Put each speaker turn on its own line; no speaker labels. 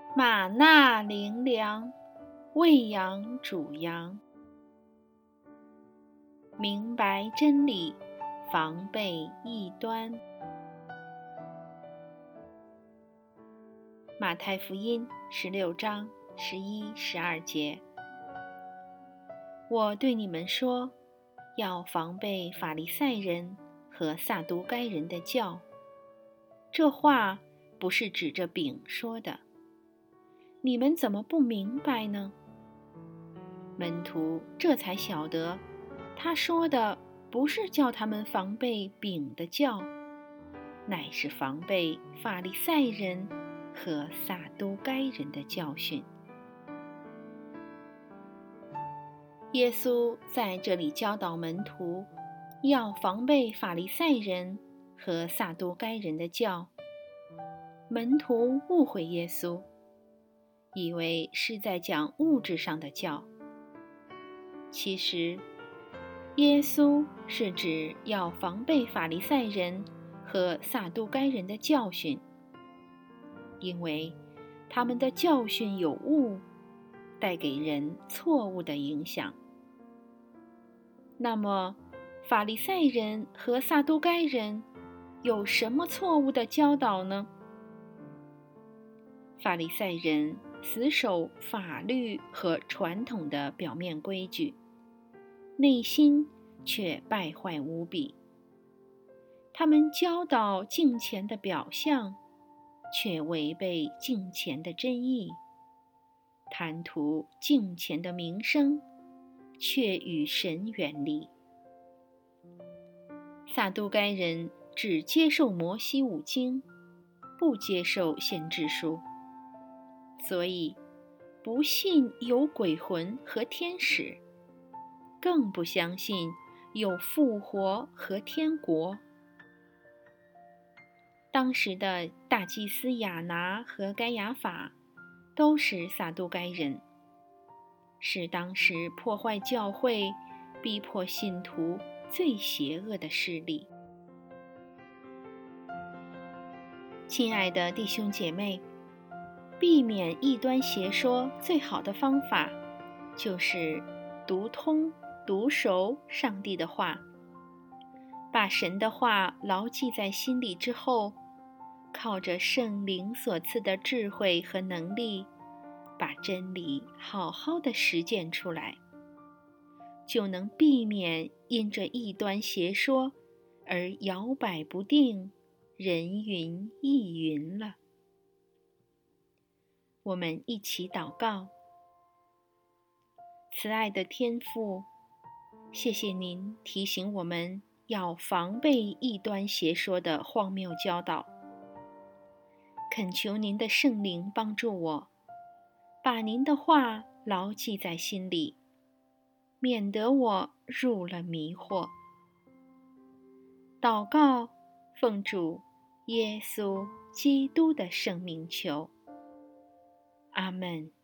玛纳灵粮，喂养主羊。明白真理，防备异端。马太福音16章11、12节。我对你们说，要防备法利赛人和撒都该人的教。这话不是指着饼说的，你们怎么不明白呢？门徒这才晓得，他说的不是叫他们防备饼的教，乃是防备法利赛人和撒都该人的教训。耶稣在这里教导门徒，要防备法利赛人和撒都该人的教。门徒误会耶稣，以为是在讲物质上的教。其实，耶稣是指要防备法利赛人和撒都该人的教训，因为他们的教训有误，带给人错误的影响。那么，法利赛人和撒都该人有什么错误的教导呢？法利赛人死守法律和传统的表面规矩，内心却败坏无比。他们教导敬虔的表象，却违背敬虔的真意；贪图敬虔的名声，却与神远离。撒都该人只接受摩西五经，不接受先知书，所以不信有鬼魂和天使，更不相信有复活和天国。当时的大祭司亚拿和该亚法都是撒都该人，是当时破坏教会、逼迫信徒最邪恶的势力。亲爱的弟兄姐妹，避免异端邪说最好的方法，就是读通、读熟上帝的话，把神的话牢记在心里之后，靠着圣灵所赐的智慧和能力，把真理好好的实践出来，就能避免因着异端邪说而摇摆不定、人云亦云了。我们一起祷告。慈爱的天父，谢谢您提醒我们要防备异端邪说的荒谬教导。恳求您的圣灵帮助我，把您的话牢记在心里，免得我入了迷惑。祷告，奉主耶稣基督的圣名求。阿们。